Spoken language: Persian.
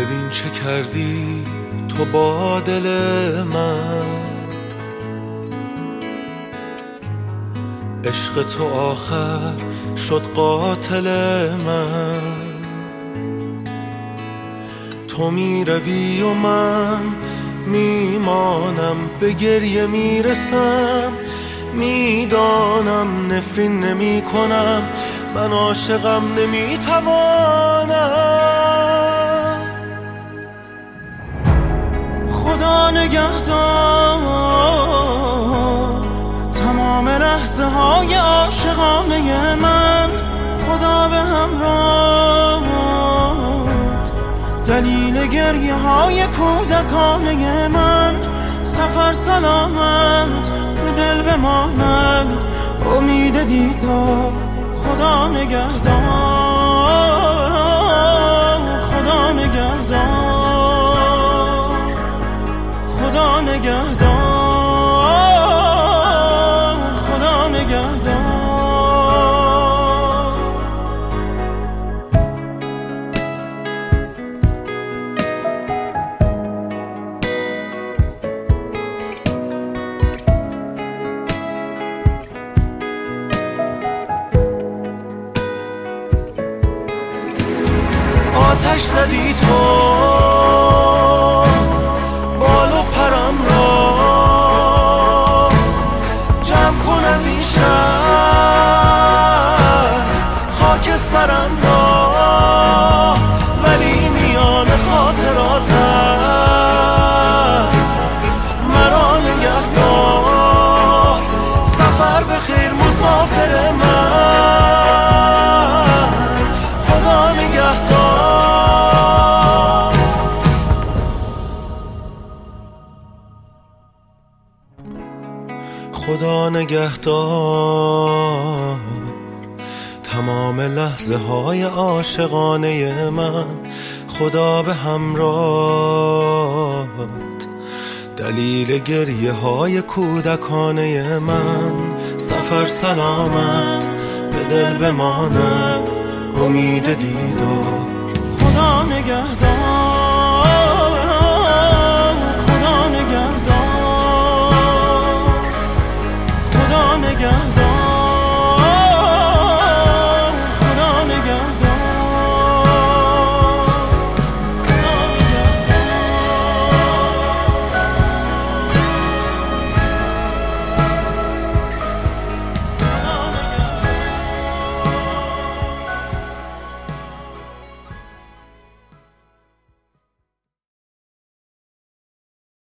ببین چه کردی تو با دل من، عشق تو آخر شد قاتل من. تو میروی و من میمانم، به گریه میرسم، میدانم نفرین نمی کنم، من عاشقم نمیتوانم. خدا نگهدار تمام لحظه های عاشقانه من، خدا به همراه دلیل گریه های کودکانه من. سفر سلامت به دل بماند، امید دیدار خدا نگهدار، خدا نگهدار، خدا نگهدار، خدا نگهدار. آتش زدی تو بال و پرم را، جمع کن از این شهر خاک سرم را، ولی میان خاطراتم مرا نگهدار. سفر به خیر مسافر من، خدا نگهدار. خدا نگهدار تمام لحظه های عاشقانه من، خدا به همراهت دلیل گریه های کودکانه من. سفر سلامت به دل بماند، امید دیدار خدا نگهدار.